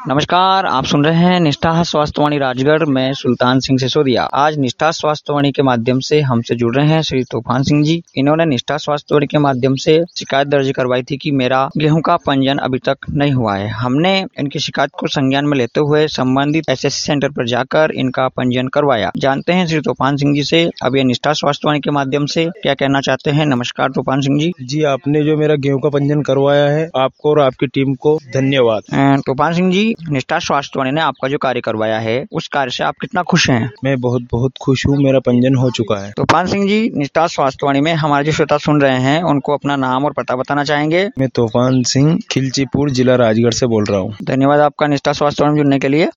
नमस्कार, आप सुन रहे हैं निष्ठा स्वास्थ्यवाणी राजगढ़ में सुल्तान सिंह सिसोदिया। आज निष्ठा स्वास्थ्यवाणी के माध्यम से हमसे जुड़ रहे हैं श्री तूफान सिंह जी। इन्होंने निष्ठा स्वास्थ्यवाणी के माध्यम से शिकायत दर्ज करवाई थी कि मेरा गेहूं का पंजीयन अभी तक नहीं हुआ है। हमने इनकी शिकायत को संज्ञान में लेते हुए संबंधित एसएससी सेंटर पर जाकर इनका पंजीयन करवाया। जानते हैं श्री तूफान सिंह जी से अब ये निष्ठा स्वास्थ्यवाणी के माध्यम से क्या कहना चाहते हैं। नमस्कार तूफान सिंह जी। जी, आपने जो मेरा गेहूं का पंजीयन करवाया है, आपको और आपकी टीम को धन्यवाद। तूफान सिंह जी, निष्ठा स्वास्थ्यवाणी ने आपका जो कार्य करवाया है उस कार्य से आप कितना खुश हैं? मैं बहुत खुश हूँ। मेरा पंजीयन हो चुका है। तूफान सिंह जी, निष्ठा स्वास्थ्यवाणी में हमारे जो श्रोता सुन रहे हैं उनको अपना नाम और पता बताना चाहेंगे? मैं तूफान सिंह खिलचीपुर जिला राजगढ़ से बोल रहा हूँ। धन्यवाद आपका निष्ठा स्वास्थ्यवाणी में जुड़ने के लिए।